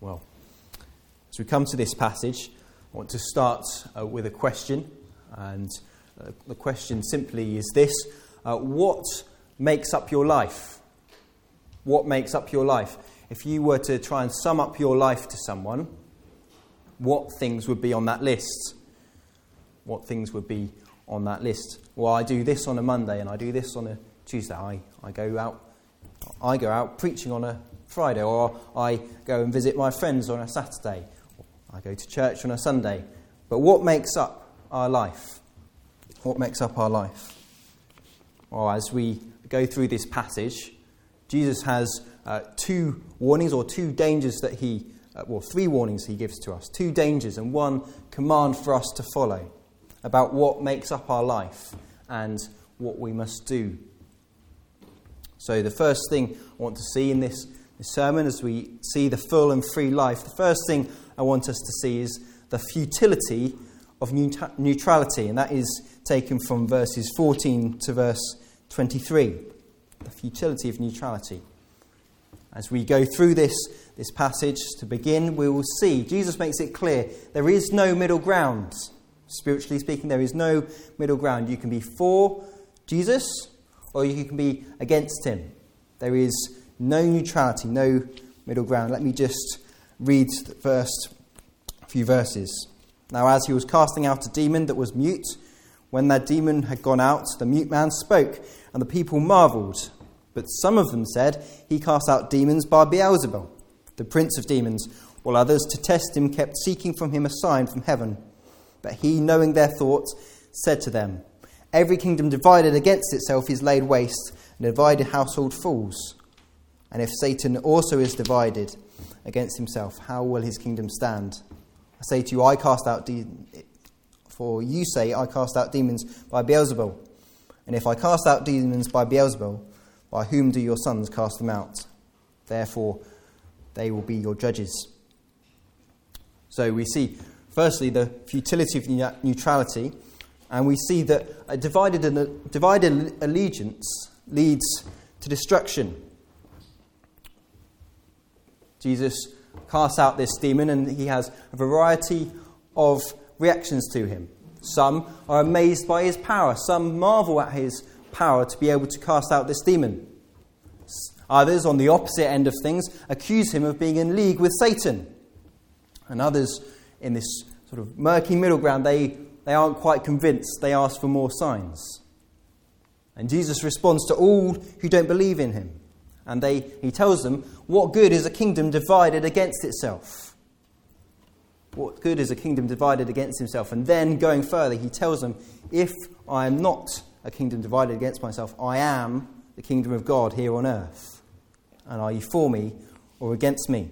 Well, as we come to this passage, I want to start with a question. And the question simply is this. What makes up your life? What makes up your life? If you were to try and sum up your life to someone, what things would be on that list? What things would be on that list? Well, I do this on a Monday and I do this on a Tuesday. I go out preaching on a Friday, or I go and visit my friends on a Saturday. I go to church on a Sunday. But what makes up our life? What makes up our life? Well, as we go through this passage, Jesus has two warnings or two dangers that three warnings he gives to us. Two dangers and one command for us to follow about what makes up our life and what we must do. So the first thing I want to see in this sermon, as we see the full and free life, the first thing I want us to see is the futility of neutrality, and that is taken from verses 14 to verse 23. The futility of neutrality. As we go through this passage, to begin, we will see Jesus makes it clear there is no middle ground. Spiritually speaking, there is no middle ground. You can be for Jesus or you can be against him. There is no neutrality, no middle ground. Let me just read the first few verses. Now, as he was casting out a demon that was mute, when that demon had gone out, the mute man spoke, and the people marvelled. But some of them said, he cast out demons by Beelzebul, the prince of demons, while others, to test him, kept seeking from him a sign from heaven. But he, knowing their thoughts, said to them, every kingdom divided against itself is laid waste, and a divided household falls. And if Satan also is divided against himself, how will his kingdom stand? I say to you, for you say, I cast out demons by Beelzebul. And if I cast out demons by Beelzebul, by whom do your sons cast them out? Therefore, they will be your judges. So we see, firstly, the futility of neutrality, and we see that a divided allegiance leads to destruction. Jesus casts out this demon, and he has a variety of reactions to him. Some are amazed by his power. Some marvel at his power to be able to cast out this demon. Others, on the opposite end of things, accuse him of being in league with Satan. And others, in this sort of murky middle ground, they aren't quite convinced. They ask for more signs. And Jesus responds to all who don't believe in him. And he tells them, what good is a kingdom divided against itself? What good is a kingdom divided against himself? And then, going further, he tells them, if I am not a kingdom divided against myself, I am the kingdom of God here on earth. And are you for me or against me?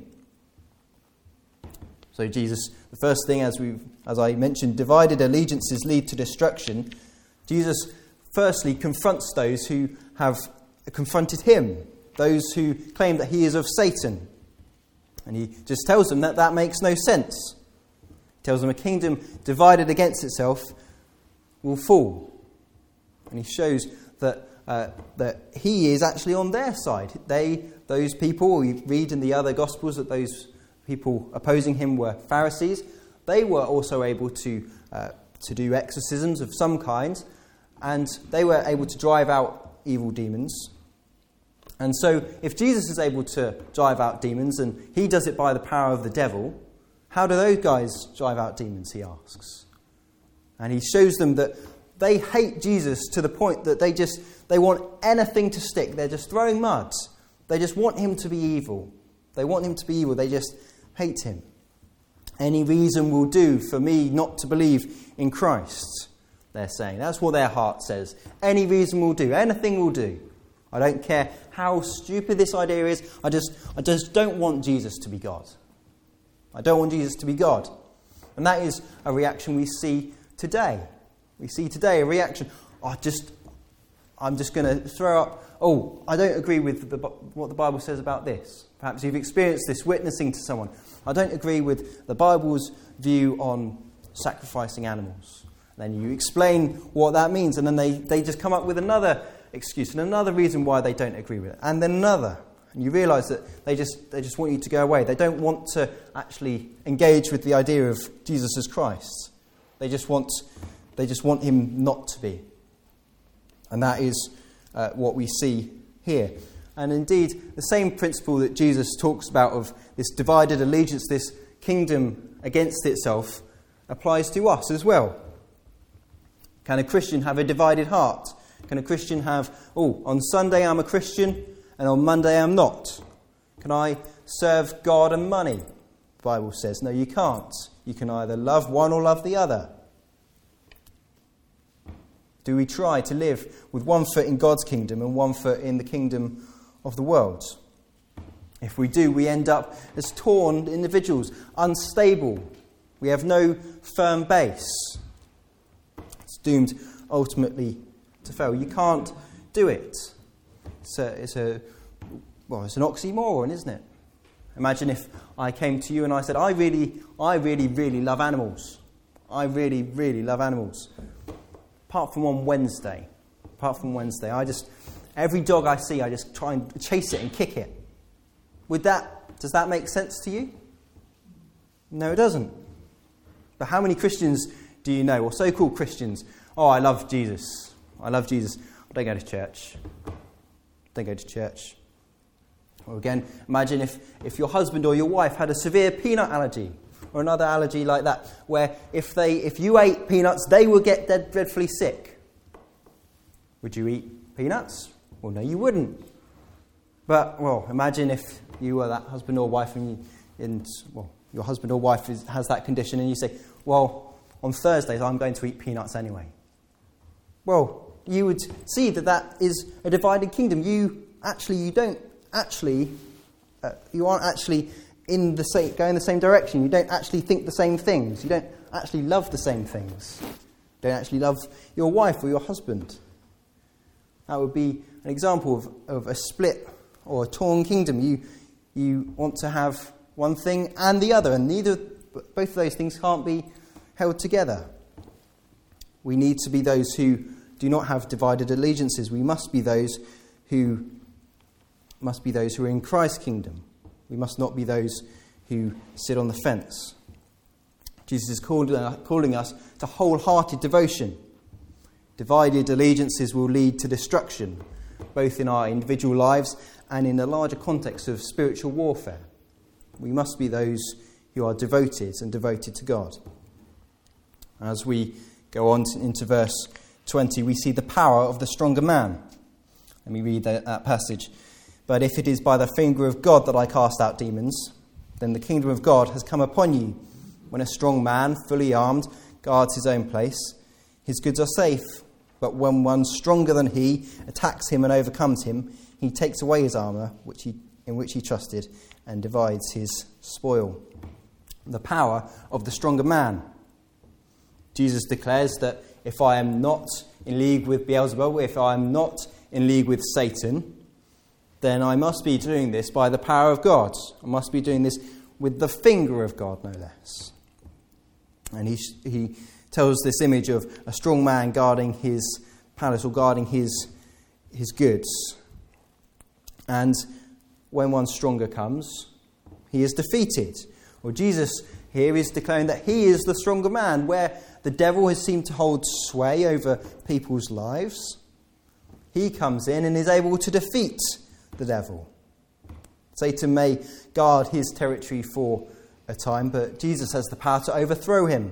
So Jesus, the first thing, as I mentioned, divided allegiances lead to destruction. Jesus firstly confronts those who have confronted him, those who claim that he is of Satan. And he just tells them that makes no sense. He tells them a kingdom divided against itself will fall. And he shows that he is actually on their side. Those people, we read in the other Gospels that those people opposing him were Pharisees. They were also able to do exorcisms of some kind, and they were able to drive out evil demons. And so, if Jesus is able to drive out demons, and he does it by the power of the devil, how do those guys drive out demons, he asks. And he shows them that they hate Jesus to the point that they want anything to stick. They're just throwing mud. They just want him to be evil. They want him to be evil. They just hate him. Any reason will do for me not to believe in Christ, they're saying. That's what their heart says. Any reason will do. Anything will do. I don't care how stupid this idea is. I just don't want Jesus to be God. I don't want Jesus to be God. And that is a reaction we see today. We see today a reaction, I'm just going to throw up, I don't agree with what the Bible says about this. Perhaps you've experienced this witnessing to someone. I don't agree with the Bible's view on sacrificing animals. Then you explain what that means, and then they just come up with another excuse and another reason why they don't agree with it, and then another. And you realise that they just want you to go away. They don't want to actually engage with the idea of Jesus as Christ. They just want him not to be. And that is what we see here. And indeed, the same principle that Jesus talks about of this divided allegiance, this kingdom against itself, applies to us as well. Can a Christian have a divided heart? Can a Christian have, on Sunday I'm a Christian and on Monday I'm not? Can I serve God and money? The Bible says, no, you can't. You can either love one or love the other. Do we try to live with one foot in God's kingdom and one foot in the kingdom of the world? If we do, we end up as torn individuals, unstable. We have no firm base. It's doomed ultimately to fail. You can't do it. It's an oxymoron, isn't it? Imagine if I came to you and I said, I really love animals. I really, really love animals. Apart from on Wednesday. Every dog I see, I just try and chase it and kick it. Does that make sense to you? No, it doesn't. But how many Christians do you know, or so-called Christians? Oh, I love Jesus. I don't go to church. Or again, imagine if your husband or your wife had a severe peanut allergy, or another allergy like that, where if you ate peanuts, they would get dreadfully sick. Would you eat peanuts? Well, no, you wouldn't. But, imagine if you were that husband or wife and your husband or wife has that condition and you say, on Thursdays I'm going to eat peanuts anyway. Well, you would see that is a divided kingdom. You aren't actually going the same direction. You don't actually think the same things. You don't actually love the same things. You don't actually love your wife or your husband. That would be an example of a split or a torn kingdom. You want to have one thing and the other, and both of those things can't be held together. We need to be those who do not have divided allegiances. We must be those who are in Christ's kingdom. We must not be those who sit on the fence. Jesus is calling us to wholehearted devotion. Divided allegiances will lead to destruction, both in our individual lives and in the larger context of spiritual warfare. We must be those who are devoted to God. As we go on into verse 20, we see the power of the stronger man. Let me read that passage. But if it is by the finger of God that I cast out demons, then the kingdom of God has come upon you. When a strong man, fully armed, guards his own place, his goods are safe. But when one stronger than he attacks him and overcomes him, he takes away his armour, in which he trusted, and divides his spoil. The power of the stronger man. Jesus declares that if I am not in league with Beelzebub, if I am not in league with Satan, then I must be doing this by the power of God. I must be doing this with the finger of God, no less. And he tells this image of a strong man guarding his palace or guarding his goods. And when one stronger comes, he is defeated. Well, Jesus here is declaring that he is the stronger man, where the devil has seemed to hold sway over people's lives. He comes in and is able to defeat the devil. Satan may guard his territory for a time, but Jesus has the power to overthrow him.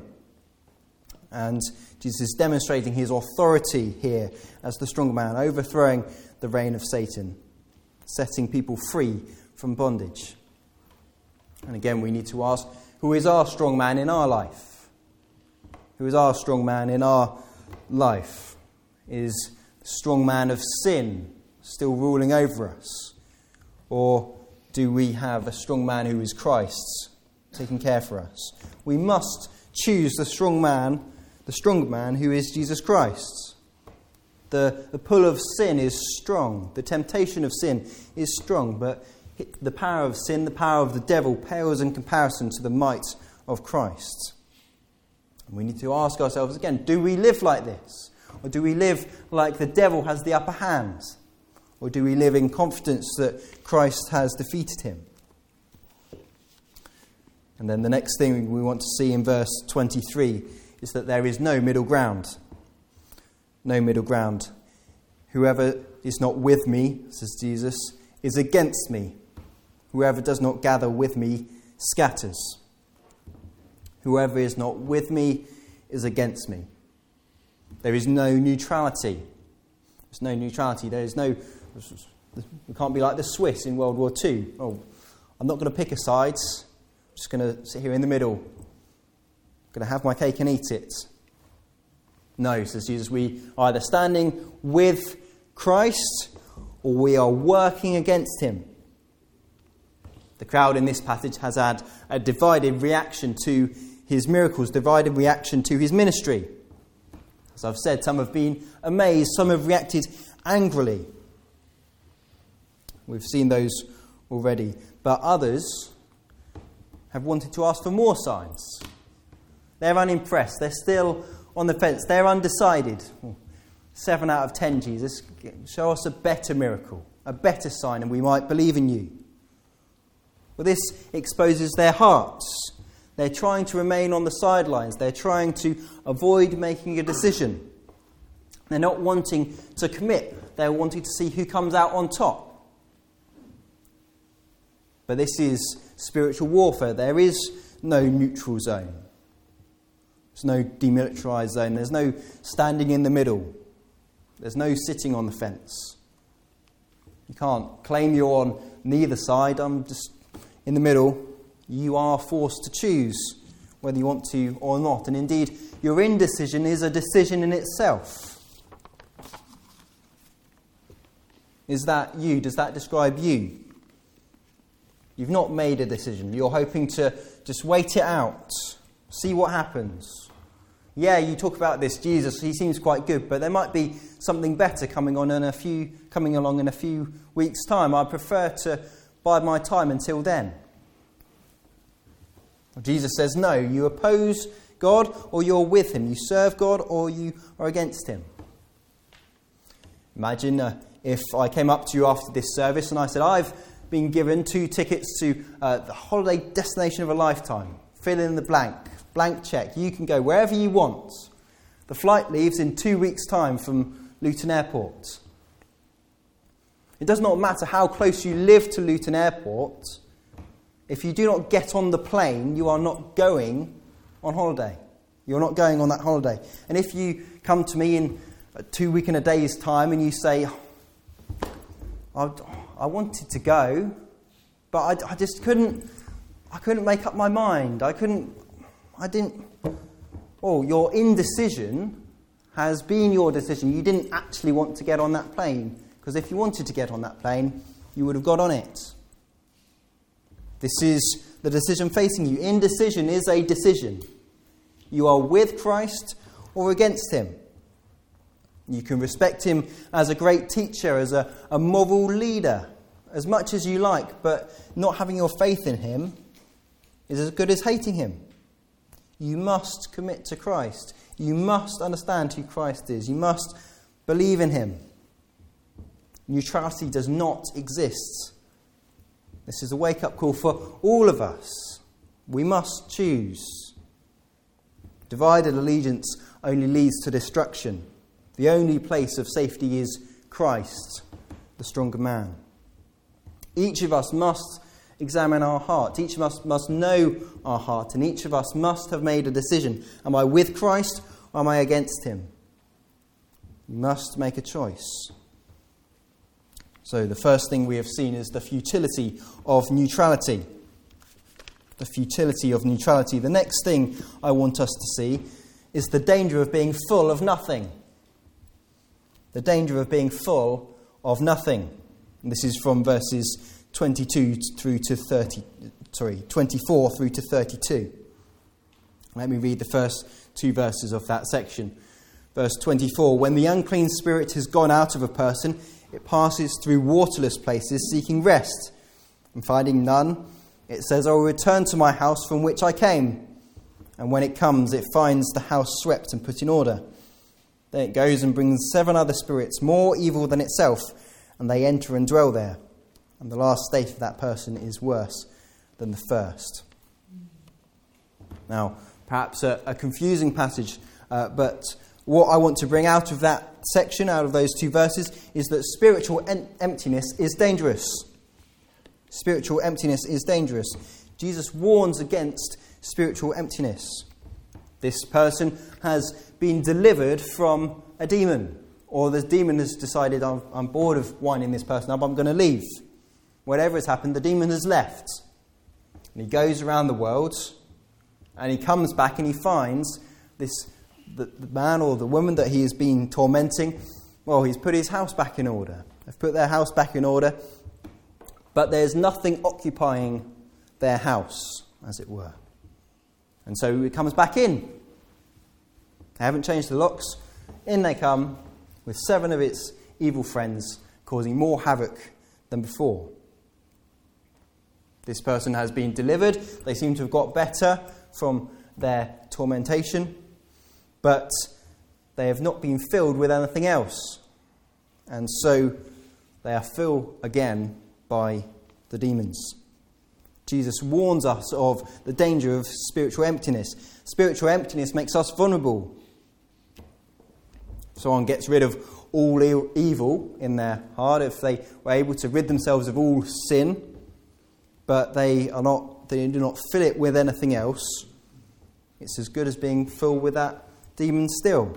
And Jesus is demonstrating his authority here as the strong man, overthrowing the reign of Satan, setting people free from bondage. And again, we need to ask, who is our strong man in our life? Who is our strong man in our life? Is the strong man of sin still ruling over us? Or do we have a strong man who is Christ's, taking care for us? We must choose the strong man who is Jesus Christ. The pull of sin is strong. The temptation of sin is strong, but the power of sin, the power of the devil, pales in comparison to the might of Christ. And we need to ask ourselves again, do we live like this? Or do we live like the devil has the upper hand? Or do we live in confidence that Christ has defeated him? And then the next thing we want to see in verse 23 is that there is no middle ground. No middle ground. Whoever is not with me, says Jesus, is against me. Whoever does not gather with me scatters. Whoever is not with me is against me. There is no neutrality. There's no neutrality. There is no... We can't be like the Swiss in World War II. Oh, I'm not going to pick a side. I'm just going to sit here in the middle. I'm going to have my cake and eat it. No, says Jesus, we are either standing with Christ or we are working against him. The crowd in this passage has had a divided reaction to his miracles, divided reaction to his ministry. As I've said, some have been amazed, some have reacted angrily. We've seen those already. But others have wanted to ask for more signs. They're unimpressed. They're still on the fence. They're undecided. 7 out of 10, Jesus. Show us a better miracle, a better sign, and we might believe in you. Well, this exposes their hearts. They're trying to remain on the sidelines. They're trying to avoid making a decision. They're not wanting to commit. They're wanting to see who comes out on top. But this is spiritual warfare. There is no neutral zone. There's no demilitarised zone. There's no standing in the middle. There's no sitting on the fence. You can't claim you're on neither side. I'm just in the middle. You are forced to choose whether you want to or not. And indeed, your indecision is a decision in itself. Is that you? Does that describe you? You've not made a decision. You're hoping to just wait it out. See what happens. Yeah, you talk about this Jesus, he seems quite good, but there might be something better coming along in a few weeks' time. I prefer to bide my time until then. Jesus says, no, you oppose God or you're with him. You serve God or you are against him. Imagine if I came up to you after this service and I said, I've been given 2 tickets to the holiday destination of a lifetime. Fill in the blank check. You can go wherever you want. The flight leaves in 2 weeks' time from Luton Airport. It does not matter how close you live to Luton Airport. If you do not get on the plane, you are not going on holiday. You're not going on that holiday. And if you come to me in 2 weeks and a day's time and you say, I wanted to go, but I just couldn't make up my mind. Your indecision has been your decision. You didn't actually want to get on that plane, because if you wanted to get on that plane, you would have got on it. This is the decision facing you. Indecision is a decision. You are with Christ or against him. You can respect him as a great teacher, as a moral leader, as much as you like, but not having your faith in him is as good as hating him. You must commit to Christ. You must understand who Christ is. You must believe in him. Neutrality does not exist. This is a wake-up call for all of us. We must choose. Divided allegiance only leads to destruction. The only place of safety is Christ, the stronger man. Each of us must examine our heart. Each of us must know our heart, and each of us must have made a decision. Am I with Christ or am I against him? You must make a choice. So the first thing we have seen is the futility of neutrality. The futility of neutrality. The next thing I want us to see is the danger of being full of nothing. The danger of being full of nothing. And this is from verses 24 through to 32. Let me read the first 2 verses of that section. Verse 24, when the unclean spirit has gone out of a person, it passes through waterless places seeking rest. And finding none, it says, I will return to my house from which I came. And when it comes, it finds the house swept and put in order. Then it goes and brings 7 other spirits, more evil than itself, and they enter and dwell there. And the last state of that person is worse than the first. Now, perhaps a confusing passage, but what I want to bring out of that section, out of those two verses, is that spiritual emptiness is dangerous. Spiritual emptiness is dangerous. Jesus warns against spiritual emptiness. This person has been delivered from a demon, or the demon has decided, I'm bored of winding this person up, I'm going to leave. Whatever has happened, the demon has left. And he goes around the world, and he comes back and he finds the man or the woman that he has been tormenting. Well, he's put his house back in order. They've put their house back in order, but there's nothing occupying their house, as it were. And so he comes back in. They haven't changed the locks. In they come with 7 of its evil friends, causing more havoc than before. This person has been delivered. They seem to have got better from their tormentation, but they have not been filled with anything else. And so they are filled again by the demons. Jesus warns us of the danger of spiritual emptiness. Spiritual emptiness makes us vulnerable. If someone gets rid of all evil in their heart, if they were able to rid themselves of all sin, but they do not fill it with anything else, it's as good as being filled with that demon still.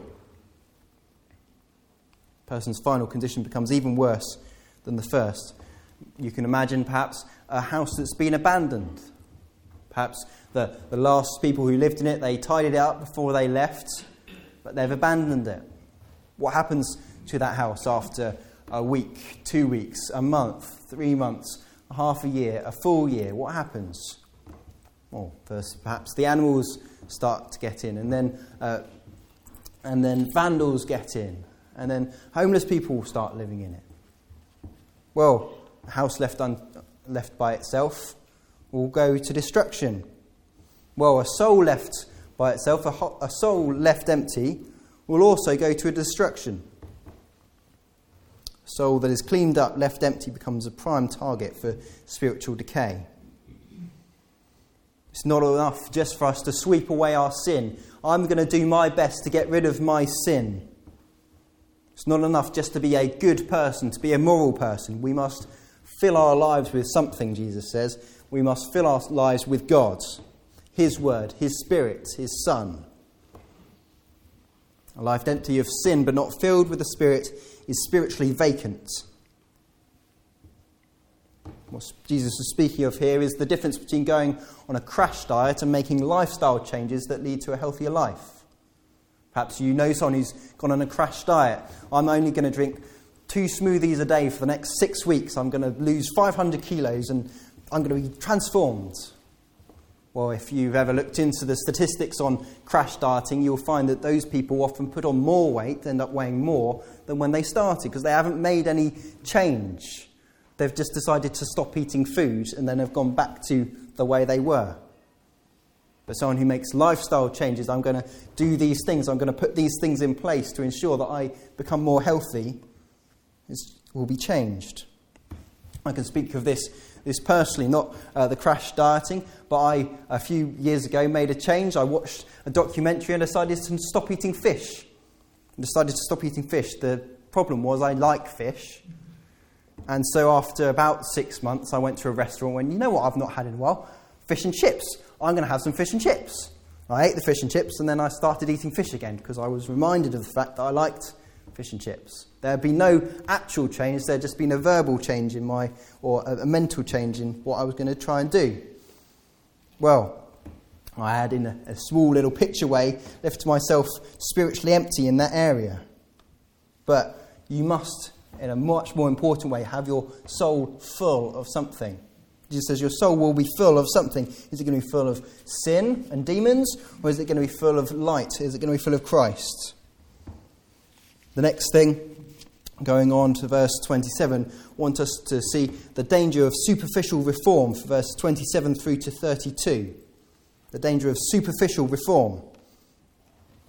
The person's final condition becomes even worse than the first. You can imagine perhaps a house that's been abandoned. Perhaps the last people who lived in it, they tidied it up before they left, but they've abandoned it. What happens to that house after a week, 2 weeks, a month, 3 months, half a year, a full year? What happens? Well, first perhaps the animals start to get in, and then vandals get in, and then homeless people start living in it. Well, a house left by itself will go to destruction. Well, a soul left by itself, a soul left empty, will also go to a destruction. A soul that is cleaned up, left empty, becomes a prime target for spiritual decay. It's not enough just for us to sweep away our sin. I'm going to do my best to get rid of my sin. It's not enough just to be a good person, to be a moral person. We must fill our lives with something, Jesus says. We must fill our lives with God, His Word, His Spirit, His Son. A life empty of sin but not filled with the Spirit is spiritually vacant. What Jesus is speaking of here is the difference between going on a crash diet and making lifestyle changes that lead to a healthier life. Perhaps you know someone who's gone on a crash diet. I'm only going to drink 2 smoothies a day for the next 6 weeks. I'm going to lose 500 kilos and I'm going to be transformed. Well, if you've ever looked into the statistics on crash dieting, you'll find that those people often put on more weight, end up weighing more than when they started, because they haven't made any change. They've just decided to stop eating food and then have gone back to the way they were. But someone who makes lifestyle changes, I'm going to do these things, I'm going to put these things in place to ensure that I become more healthy, will be changed. I can speak of this personally, not the crash dieting, but I, a few years ago, made a change. I watched a documentary and decided to stop eating fish. The problem was I like fish. And so after about 6 months, I went to a restaurant and went, you know what I've not had in a while? Fish and chips. I'm going to have some fish and chips. I ate the fish and chips and then I started eating fish again because I was reminded of the fact that I liked fish and chips. There had been no actual change. There had just been a verbal change or a mental change in what I was going to try and do. Well, I had, in a small little picture way, left myself spiritually empty in that area. But you must, in a much more important way, have your soul full of something. Jesus says your soul will be full of something. Is it going to be full of sin and demons, or is it going to be full of light? Is it going to be full of Christ? The next thing, going on to verse 27, want us to see the danger of superficial reform, for verse 27 through to 32. The danger of superficial reform.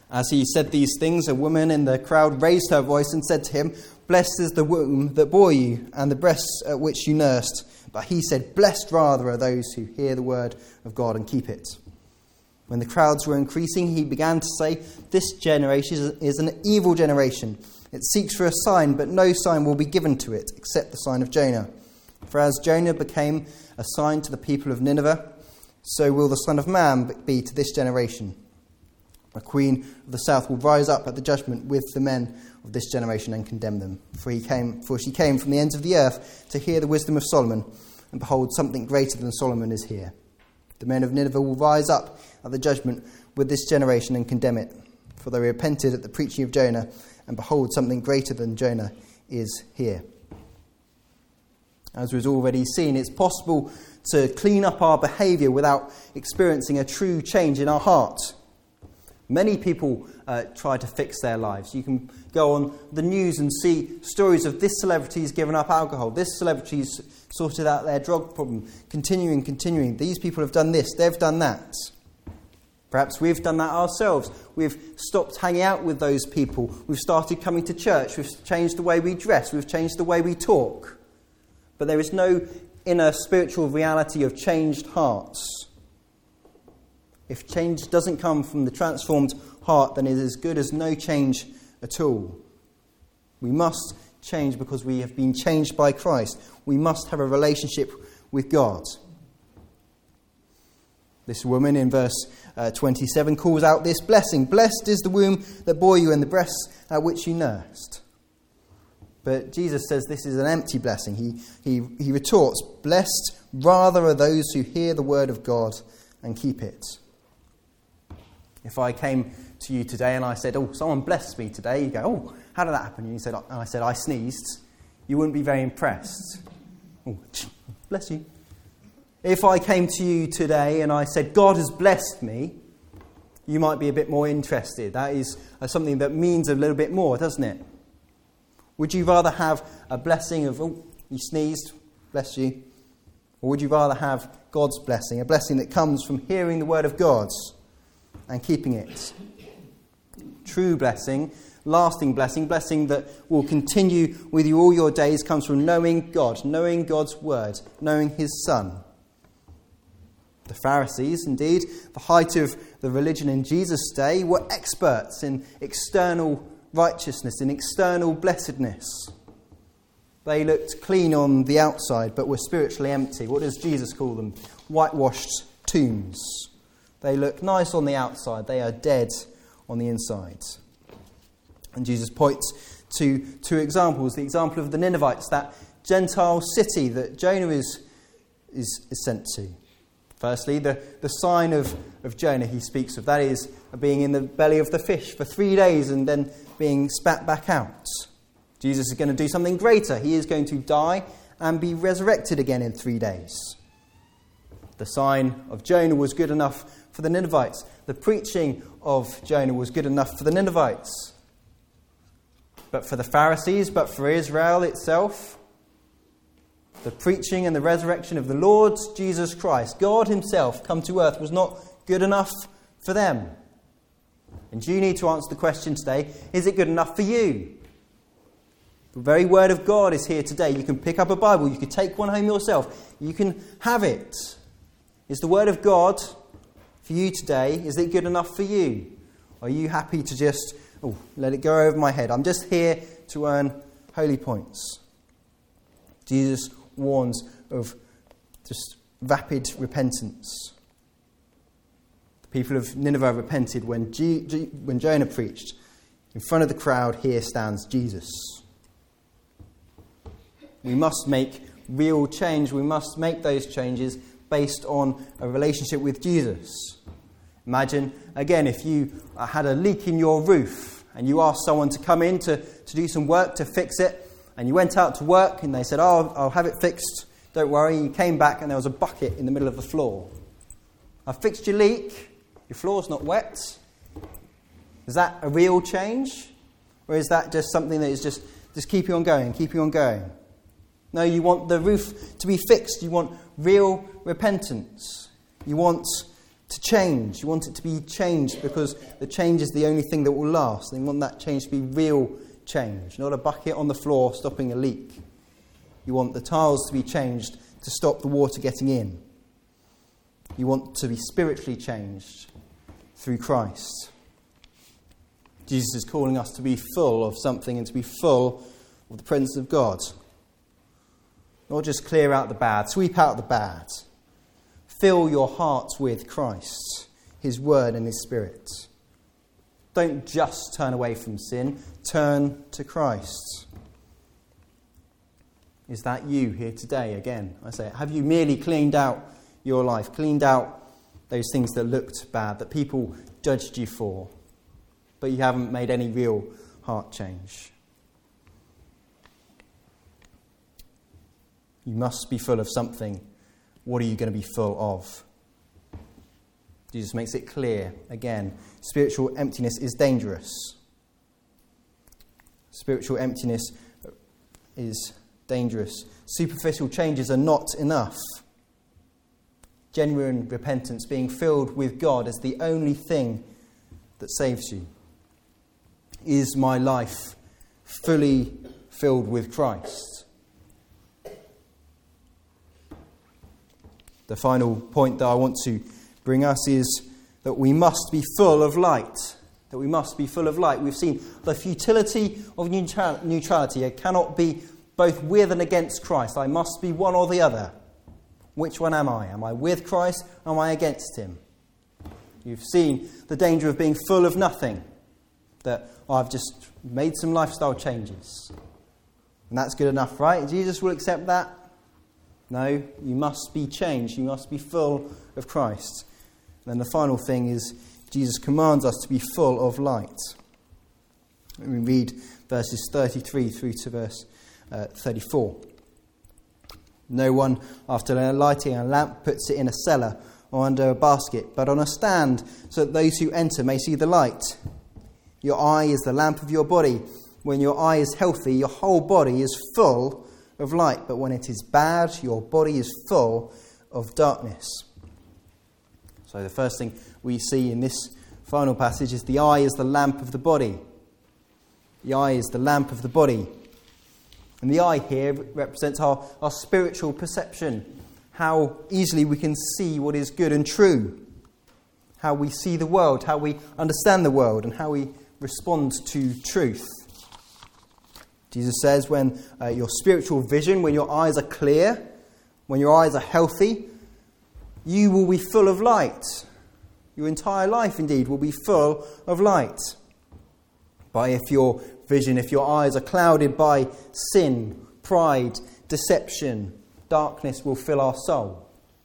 As he said these things, a woman in the crowd raised her voice and said to him, "Blessed is the womb that bore you, and the breasts at which you nursed." But he said, "Blessed rather are those who hear the word of God and keep it." When the crowds were increasing, he began to say, "This generation is an evil generation. It seeks for a sign, but no sign will be given to it, except the sign of Jonah. For as Jonah became a sign to the people of Nineveh, so will the Son of Man be to this generation. A queen of the south will rise up at the judgment with the men of this generation and condemn them. For she came from the ends of the earth to hear the wisdom of Solomon, and behold, something greater than Solomon is here. The men of Nineveh will rise up at the judgment with this generation and condemn it. For they repented at the preaching of Jonah, and behold, something greater than Jonah is here." As we've already seen, it's possible to clean up our behaviour without experiencing a true change in our heart. Many people try to fix their lives. You can go on the news and see stories of this celebrity's given up alcohol, this celebrity's sorted out their drug problem, continuing. These people have done this, they've done that. Perhaps we've done that ourselves. We've stopped hanging out with those people. We've started coming to church. We've changed the way we dress. We've changed the way we talk. But there is no inner spiritual reality of changed hearts. If change doesn't come from the transformed heart, then it is as good as no change at all. We must change because we have been changed by Christ. We must have a relationship with God. This woman in verse 27 calls out this blessing. "Blessed is the womb that bore you and the breasts at which you nursed." But Jesus says this is an empty blessing. He retorts, "Blessed rather are those who hear the word of God and keep it." If I came to you today and I said, "Oh, someone blessed me today," you go, "Oh, how did that happen?" And I said, "I sneezed." You wouldn't be very impressed. "Oh, bless you." If I came to you today and I said, "God has blessed me," you might be a bit more interested. That is something that means a little bit more, doesn't it? Would you rather have a blessing of, "Oh, you sneezed, bless you," or would you rather have God's blessing, a blessing that comes from hearing the word of God and keeping it? True blessing, lasting blessing that will continue with you all your days, comes from knowing God, knowing God's word, knowing his Son. The Pharisees, indeed, the height of the religion in Jesus' day, were experts in external righteousness, in external blessedness. They looked clean on the outside, but were spiritually empty. What does Jesus call them? Whitewashed tombs. They look nice on the outside, they are dead on the inside. And Jesus points to two examples. The example of the Ninevites, that Gentile city that Jonah is sent to. Firstly, the sign of Jonah he speaks of, that is being in the belly of the fish for 3 days and then being spat back out. Jesus is going to do something greater. He is going to die and be resurrected again in 3 days. The sign of Jonah was good enough for the Ninevites. The preaching of Jonah was good enough for the Ninevites. But for the Pharisees, but for Israel itself, the preaching and the resurrection of the Lord Jesus Christ, God himself come to earth, was not good enough for them. And you need to answer the question today, is it good enough for you? The very word of God is here today. You can pick up a Bible, you can take one home yourself, you can have it. Is the word of God for you today, is it good enough for you? Are you happy to just, let it go over my head? I'm just here to earn holy points. Jesus warns of just vapid repentance. The people of Nineveh repented when Jonah preached. In front of the crowd, here stands Jesus. We must make real change. We must make those changes based on a relationship with Jesus. Imagine, again, if you had a leak in your roof and you asked someone to come in to do some work to fix it, and you went out to work and they said, I'll have it fixed, don't worry. You came back and there was a bucket in the middle of the floor. I've fixed your leak, your floor's not wet. Is that a real change? Or is that just something that is just keeping on going? No, you want the roof to be fixed. You want real repentance. You want to change. You want it to be changed because the change is the only thing that will last. And you want that change to be real change, not a bucket on the floor stopping a leak. You want the tiles to be changed to stop the water getting in. You want to be spiritually changed through Christ. Jesus is calling us to be full of something and to be full of the presence of God. Not just clear out the bad, sweep out the bad. Fill your hearts with Christ, His Word and His Spirit. Don't just turn away from sin, turn to Christ. Is that you here today? Again, I say, have you merely cleaned out your life, cleaned out those things that looked bad, that people judged you for, but you haven't made any real heart change? You must be full of something. What are you going to be full of? Jesus makes it clear. Again, spiritual emptiness is dangerous. Spiritual emptiness is dangerous. Superficial changes are not enough. Genuine repentance, being filled with God, is the only thing that saves you. Is my life fully filled with Christ? The final point that I want to bring us is that we must be full of light. That we must be full of light. We've seen the futility of neutrality. I cannot be both with and against Christ. I must be one or the other. Which one am I? Am I with Christ or am I against Him? You've seen the danger of being full of nothing. That I've just made some lifestyle changes. And that's good enough, right? Jesus will accept that. No, you must be changed. You must be full of Christ. And then the final thing is Jesus commands us to be full of light. Let me read verses 33 through to verse 34. No one, after lighting a lamp, puts it in a cellar or under a basket, but on a stand, so that those who enter may see the light. Your eye is the lamp of your body. When your eye is healthy, your whole body is full of light, but when it is bad, your body is full of darkness. So the first thing we see in this final passage is the eye is the lamp of the body. The eye is the lamp of the body. And the eye here represents our spiritual perception, how easily we can see what is good and true, how we see the world, how we understand the world, and how we respond to truth. Jesus says when your spiritual vision, when your eyes are clear, when your eyes are healthy, you will be full of light. Your entire life, indeed, will be full of light. But if your vision, if your eyes are clouded by sin, pride, deception, darkness will fill our soul.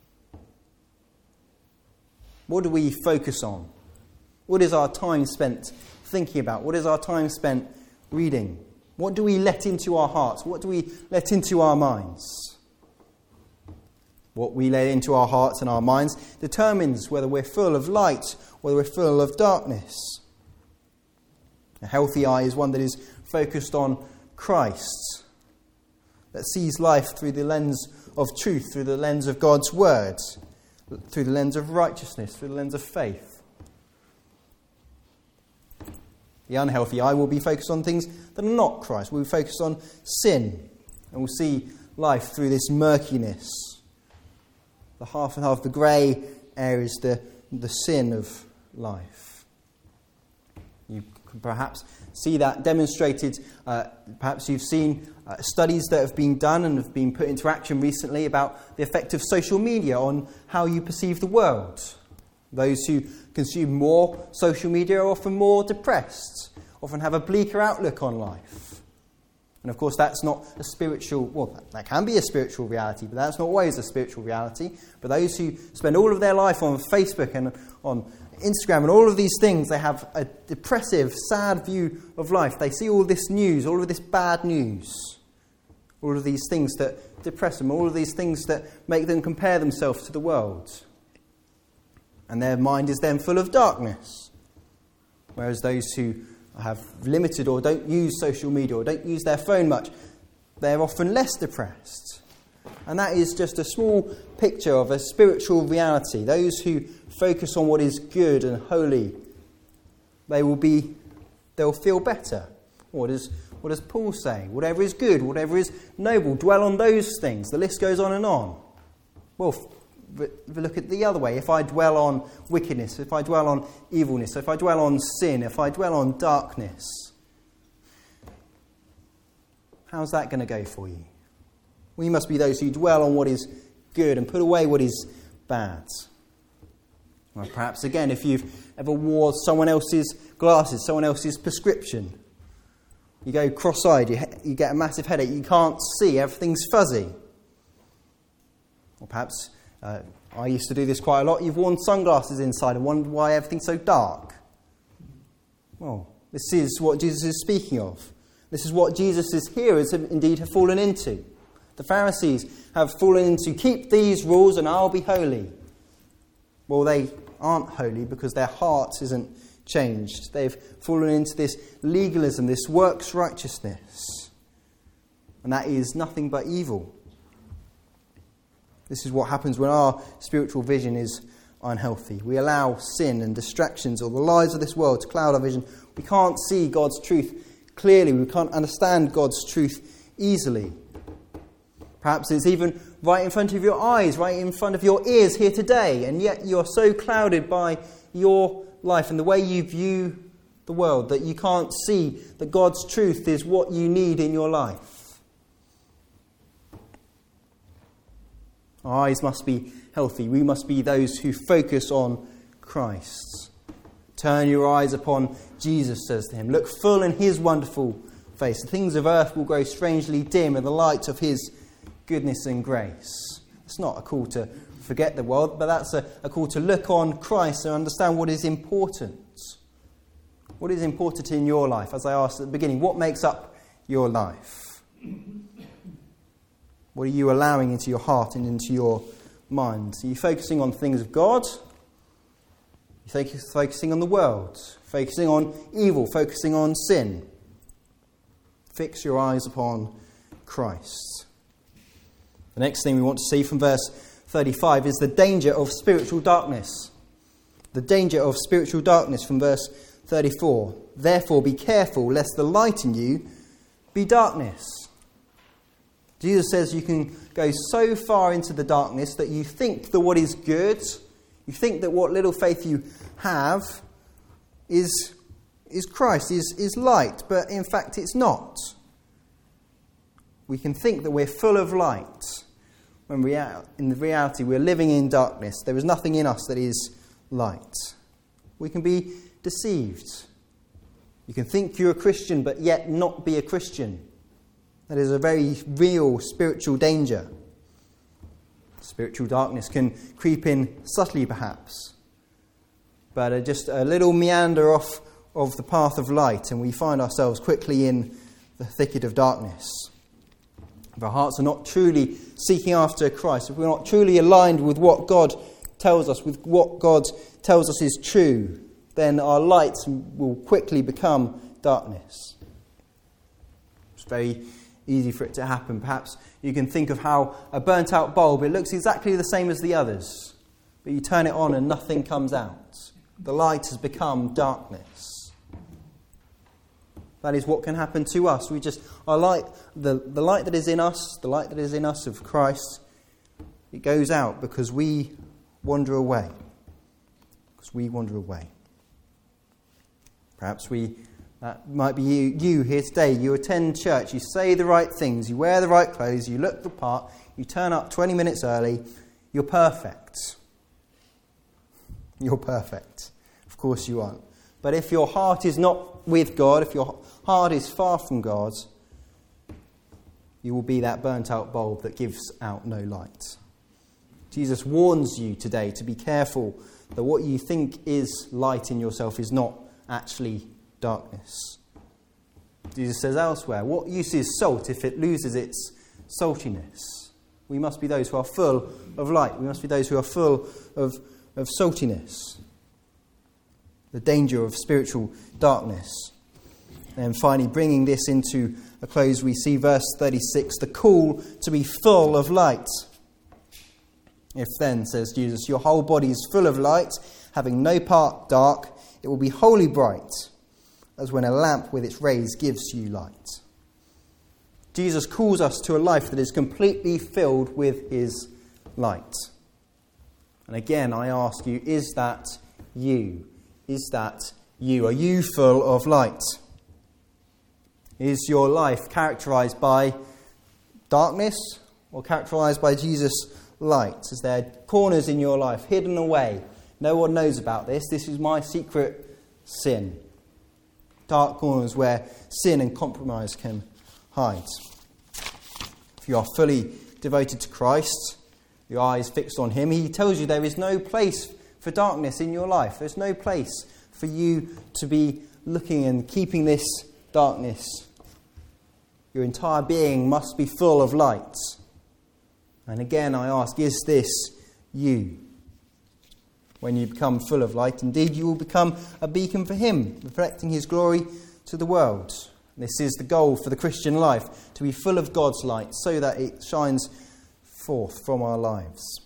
What do we focus on? What is our time spent thinking about? What is our time spent reading? What do we let into our hearts? What do we let into our minds? What we let into our hearts and our minds determines whether we're full of light, whether we're full of darkness. A healthy eye is one that is focused on Christ, that sees life through the lens of truth, through the lens of God's word, through the lens of righteousness, through the lens of faith. The unhealthy eye will be focused on things that are not Christ. We'll be focused on sin, and we'll see life through this murkiness. The half and half, the grey area is the sin of life. You can perhaps see that demonstrated. Perhaps you've seen studies that have been done and have been put into action recently about the effect of social media on how you perceive the world. Those who consume more social media are often more depressed, often have a bleaker outlook on life. And of course that's not a spiritual, well, that can be a spiritual reality, but that's not always a spiritual reality. But those who spend all of their life on Facebook and on Instagram and all of these things, they have a depressive, sad view of life. They see all this news, all of this bad news, all of these things that depress them, all of these things that make them compare themselves to the world. And their mind is then full of darkness. Whereas those who have limited or don't use social media or don't use their phone much, they're often less depressed. And that is just a small picture of a spiritual reality. Those who focus on what is good and holy, they'll feel better. What does Paul say? Whatever is good, whatever is noble, dwell on those things. The list goes on and on. Well, look at the other way. If I dwell on wickedness, if I dwell on evilness, if I dwell on sin, if I dwell on darkness, how's that going to go for you? We must be those who dwell on what is good and put away what is bad. Well, perhaps again, if you've ever wore someone else's glasses, someone else's prescription, you go cross-eyed, you get a massive headache, you can't see, everything's fuzzy. Or perhaps, I used to do this quite a lot, you've worn sunglasses inside and wondered why everything's so dark. Well, this is what Jesus is speaking of. This is what Jesus' hearers indeed have fallen into. The Pharisees have fallen into, keep these rules and I'll be holy. Well, they aren't holy because their heart isn't changed. They've fallen into this legalism, this works righteousness. And that is nothing but evil. This is what happens when our spiritual vision is unhealthy. We allow sin and distractions or the lies of this world to cloud our vision. We can't see God's truth clearly. We can't understand God's truth easily. Perhaps it's even right in front of your eyes, right in front of your ears here today, and yet you're so clouded by your life and the way you view the world that you can't see that God's truth is what you need in your life. Our eyes must be healthy. We must be those who focus on Christ. Turn your eyes upon Jesus, says to him. Look full in his wonderful face. The things of earth will grow strangely dim in the light of his goodness and grace. It's not a call to forget the world, but that's a call to look on Christ and understand what is important. What is important in your life? As I asked at the beginning, what makes up your life? What are you allowing into your heart and into your mind? Are you focusing on things of God? Are you focusing on the world? Focusing on evil? Focusing on sin? Fix your eyes upon Christ. The next thing we want to see from verse 35 is the danger of spiritual darkness. The danger of spiritual darkness from verse 34. Therefore be careful lest the light in you be darkness. Jesus says you can go so far into the darkness that you think that what is good, you think that what little faith you have is Christ, is light, but in fact it's not. We can think that we're full of light, when in reality we're living in darkness. There is nothing in us that is light. We can be deceived. You can think you're a Christian but yet not be a Christian. That is a very real spiritual danger. Spiritual darkness can creep in subtly perhaps, but just a little meander off of the path of light and we find ourselves quickly in the thicket of darkness. If our hearts are not truly seeking after Christ, if we're not truly aligned with what God tells us, with what God tells us is true, then our light will quickly become darkness. It's very easy for it to happen. Perhaps you can think of how a burnt out bulb, it looks exactly the same as the others, but you turn it on and nothing comes out. The light has become darkness. That is what can happen to us. We just, our light, the light that is in us, the light that is in us of Christ, it goes out because we wander away. Perhaps that might be you here today. You attend church, you say the right things, you wear the right clothes, you look the part, you turn up 20 minutes early, you're perfect. You're perfect. Of course you aren't. But if your heart is not with God, if your heart is far from God, you will be that burnt out bulb that gives out no light. Jesus warns you today to be careful that what you think is light in yourself is not actually darkness. Jesus says elsewhere, what use is salt if it loses its saltiness? We must be those who are full of light. We must be those who are full of saltiness. The danger of spiritual darkness. And finally, bringing this into a close, we see verse 36, the call to be full of light. If then, says Jesus, your whole body is full of light, having no part dark, it will be wholly bright, as when a lamp with its rays gives you light. Jesus calls us to a life that is completely filled with his light. And again, I ask you, is that you? Is that you? Are you full of light? Is your life characterized by darkness or characterized by Jesus' light? Is there corners in your life hidden away? No one knows about this. This is my secret sin. Dark corners where sin and compromise can hide. If you are fully devoted to Christ, your eyes fixed on him, he tells you there is no place for darkness in your life. There's no place for you to be looking and keeping this darkness. Your entire being must be full of light. And again, I ask, is this you? When you become full of light, indeed, you will become a beacon for him, reflecting his glory to the world. This is the goal for the Christian life, to be full of God's light so that it shines forth from our lives.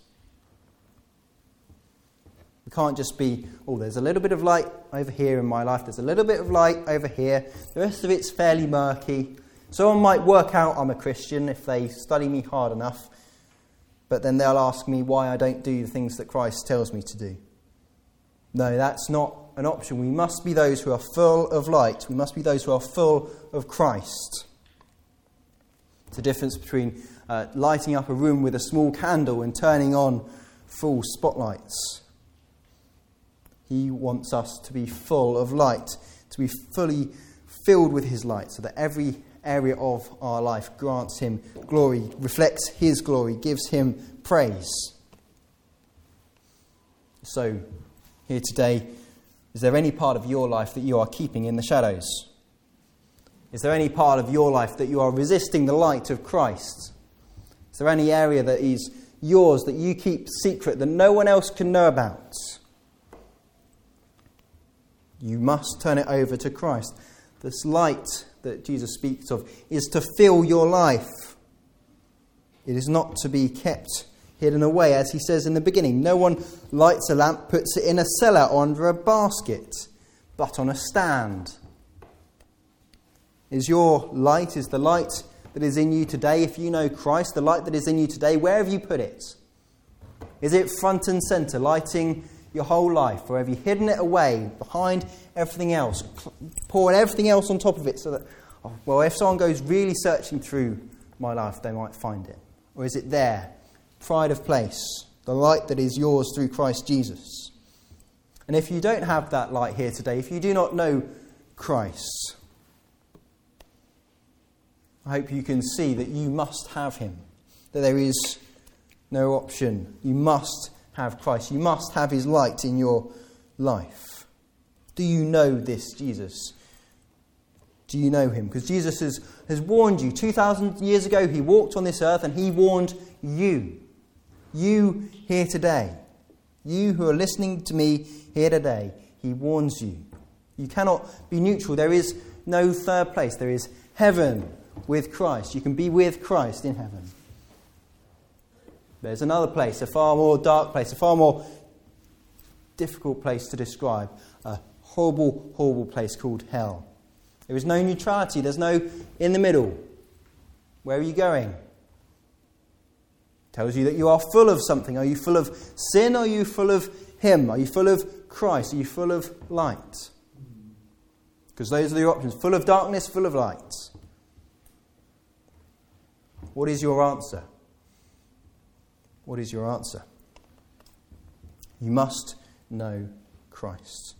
We can't just be, there's a little bit of light over here in my life, there's a little bit of light over here, the rest of it's fairly murky. Someone might work out I'm a Christian if they study me hard enough, but then they'll ask me why I don't do the things that Christ tells me to do. No, that's not an option. We must be those who are full of light. We must be those who are full of Christ. It's the difference between lighting up a room with a small candle and turning on full spotlights. He wants us to be full of light, to be fully filled with his light, so that every area of our life grants him glory, reflects his glory, gives him praise. So, here today, is there any part of your life that you are keeping in the shadows? Is there any part of your life that you are resisting the light of Christ? Is there any area that is yours that you keep secret that no one else can know about? You must turn it over to Christ. This light that Jesus speaks of is to fill your life. It is not to be kept hidden away, as he says in the beginning. No one lights a lamp, puts it in a cellar or under a basket, but on a stand. Is your light, is the light that is in you today, if you know Christ, the light that is in you today, where have you put it? Is it front and centre, lighting your whole life, or have you hidden it away behind everything else, pouring everything else on top of it so that, if someone goes really searching through my life, they might find it? Or is it there, pride of place, the light that is yours through Christ Jesus? And if you don't have that light here today, if you do not know Christ, I hope you can see that you must have him, that there is no option. You must have Christ. You must have his light in your life. Do you know this Jesus? Do you know him? Because Jesus has warned you. 2,000 years ago, he walked on this earth and he warned you. You here today. You who are listening to me here today. He warns you. You cannot be neutral. There is no third place. There is heaven with Christ. You can be with Christ in heaven. There's another place, a far more dark place, a far more difficult place to describe. A horrible, horrible place called hell. There is no neutrality. There's no in the middle. Where are you going? Tells you that you are full of something. Are you full of sin? Or are you full of him? Are you full of Christ? Are you full of light? Because those are the options. Full of darkness, full of light. What is your answer? What is your answer? You must know Christ.